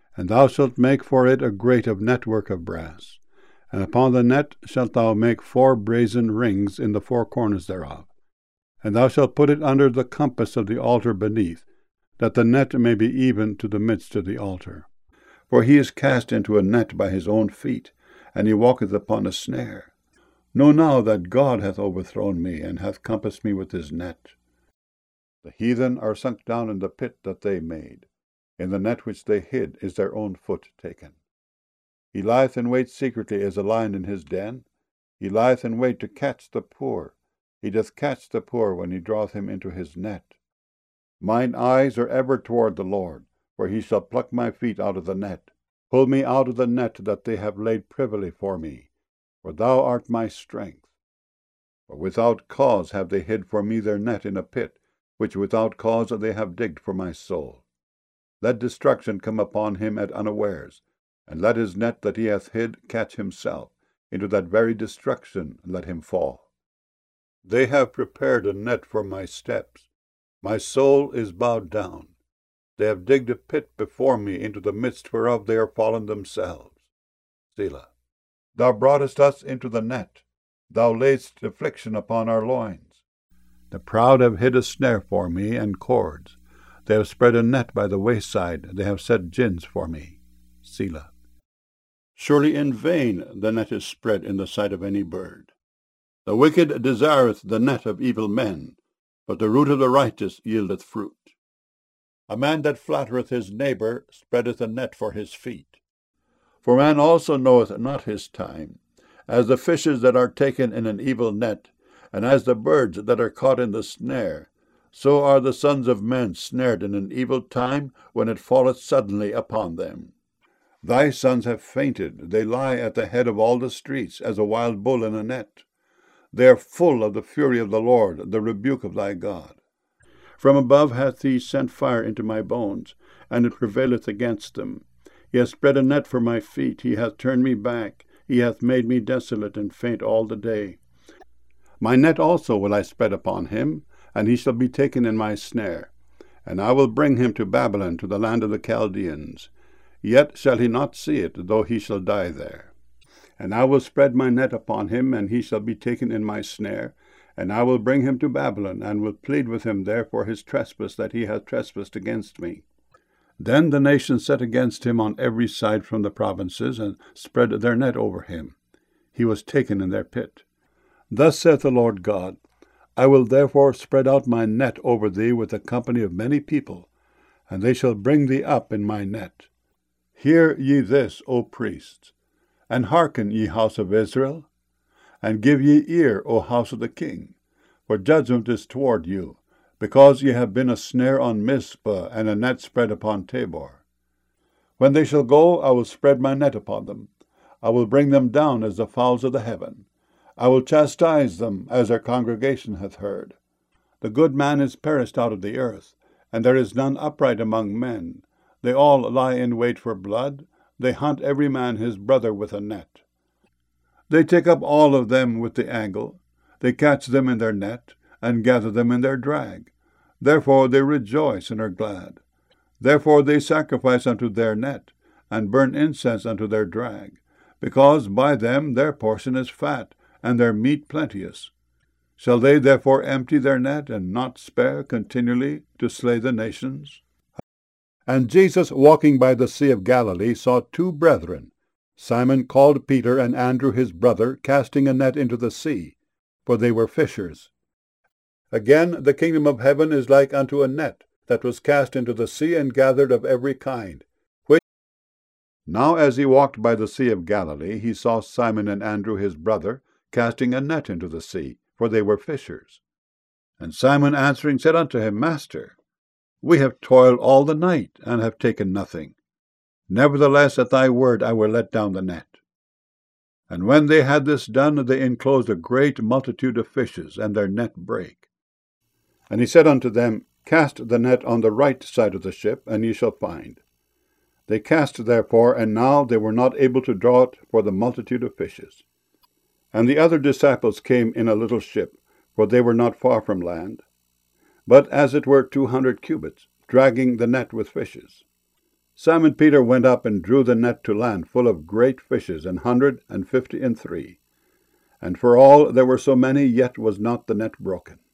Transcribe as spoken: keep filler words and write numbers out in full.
And thou shalt make for it a grate of network of brass. And upon the net shalt thou make four brazen rings in the four corners thereof. And thou shalt put it under the compass of the altar beneath, that the net may be even to the midst of the altar. For he is cast into a net by his own feet, and he walketh upon a snare. Know now that God hath overthrown me, and hath compassed me with his net. The heathen are sunk down in the pit that they made. In the net which they hid is their own foot taken. He lieth in wait secretly as a lion in his den. He lieth in wait to catch the poor. He doth catch the poor when he draweth him into his net. Mine eyes are ever toward the Lord, for he shall pluck my feet out of the net. Pull me out of the net that they have laid privily for me, for thou art my strength. For without cause have they hid for me their net in a pit, which without cause they have digged for my soul. Let destruction come upon him at unawares, and let his net that he hath hid catch himself. Into that very destruction let him fall. They have prepared a net for my steps. My soul is bowed down. They have digged a pit before me, into the midst whereof they are fallen themselves. Selah. Thou broughtest us into the net. Thou laidst affliction upon our loins. The proud have hid a snare for me, and cords. They have spread a net by the wayside. They have set gins for me. Selah. Surely in vain the net is spread in the sight of any bird. The wicked desireth the net of evil men, but the root of the righteous yieldeth fruit. A man that flattereth his neighbour spreadeth a net for his feet. For man also knoweth not his time, as the fishes that are taken in an evil net, and as the birds that are caught in the snare, so are the sons of men snared in an evil time, when it falleth suddenly upon them. Thy sons have fainted, they lie at the head of all the streets, as a wild bull in a net. They are full of the fury of the Lord, the rebuke of thy God. From above hath he sent fire into my bones, and it prevaileth against them. He hath spread a net for my feet, he hath turned me back, he hath made me desolate and faint all the day. My net also will I spread upon him, and he shall be taken in my snare. And I will bring him to Babylon, to the land of the Chaldeans. Yet shall he not see it, though he shall die there. And I will spread my net upon him, and he shall be taken in my snare. And I will bring him to Babylon, and will plead with him there for his trespass that he hath trespassed against me. Then the nations set against him on every side from the provinces, and spread their net over him. He was taken in their pit. Thus saith the Lord God, I will therefore spread out my net over thee with a company of many people, and they shall bring thee up in my net. Hear ye this, O priests, and hearken, ye house of Israel, and give ye ear, O house of the king, for judgment is toward you, because ye have been a snare on Mizpah, and a net spread upon Tabor. When they shall go, I will spread my net upon them. I will bring them down as the fowls of the heaven. I will chastise them, as their congregation hath heard. The good man is perished out of the earth, and there is none upright among men. They all lie in wait for blood. They hunt every man his brother with a net. They take up all of them with the angle. They catch them in their net, and gather them in their drag. Therefore they rejoice and are glad. Therefore they sacrifice unto their net, and burn incense unto their drag, because by them their portion is fat, and their meat plenteous. Shall they therefore empty their net, and not spare continually to slay the nations? And Jesus, walking by the Sea of Galilee, saw two brethren, Simon called Peter, and Andrew his brother, casting a net into the sea, for they were fishers. Again, the kingdom of heaven is like unto a net, that was cast into the sea, and gathered of every kind. Which Now as he walked by the Sea of Galilee, he saw Simon and Andrew his brother, casting a net into the sea, for they were fishers. And Simon answering said unto him, Master, we have toiled all the night, and have taken nothing. Nevertheless at thy word I will let down the net. And when they had this done, they enclosed a great multitude of fishes, and their net brake. And he said unto them, Cast the net on the right side of the ship, and ye shall find. They cast therefore, and now they were not able to draw it for the multitude of fishes. And the other disciples came in a little ship, for they were not far from land, but as it were two hundred cubits, dragging the net with fishes. Simon Peter went up and drew the net to land full of great fishes, an hundred and fifty and three. And for all there were so many, yet was not the net broken.